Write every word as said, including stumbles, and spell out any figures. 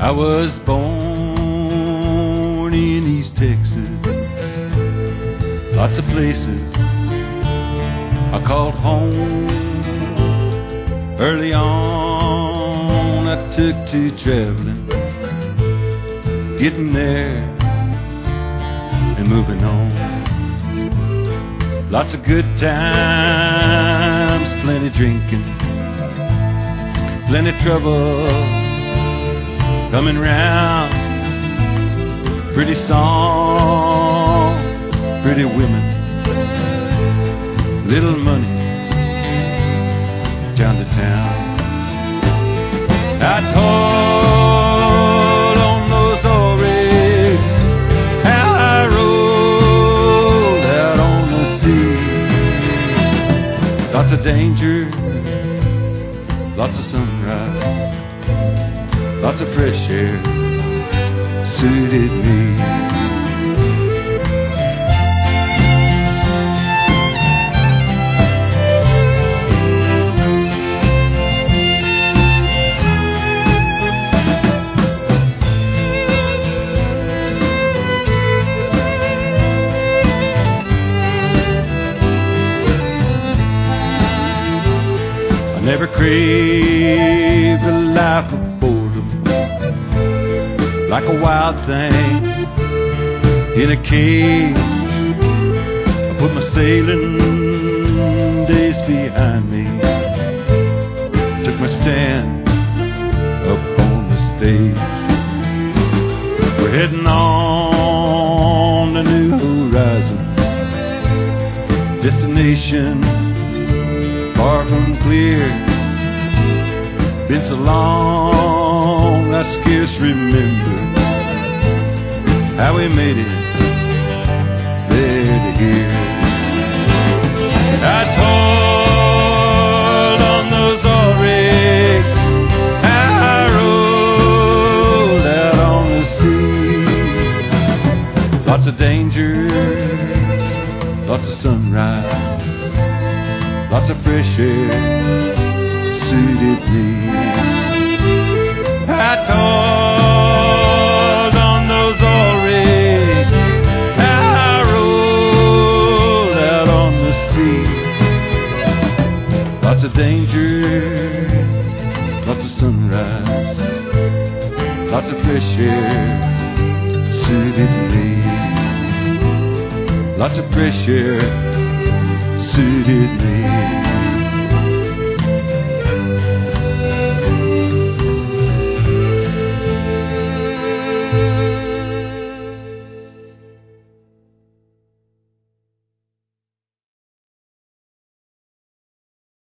I was born in East Texas, lots of places I called home. Early on I took to traveling, getting there and moving on. Lots of good times, plenty drinking, plenty trouble coming round. Pretty songs, pretty women, little money, town to town. I told on those old rigs how I rolled out on the sea. Lots of danger, lots of sunrise, lots of fresh air suited me. I never craved a life of boredom, like a wild thing in a cage. I put my sailing days behind me, took my stand up on the stage. We're heading on to new horizons, destination far from clear. Been so long I scarce remember how we made it there to here. I toiled on those oil rigs, I rolled out on the sea. Lots of danger, lots of sunrise, lots of fresh air suited me. I toiled on those oil rigs, I rolled out on the sea. Lots of danger, lots of sunrise, lots of fresh air suited me. Lots of fresh air suited me.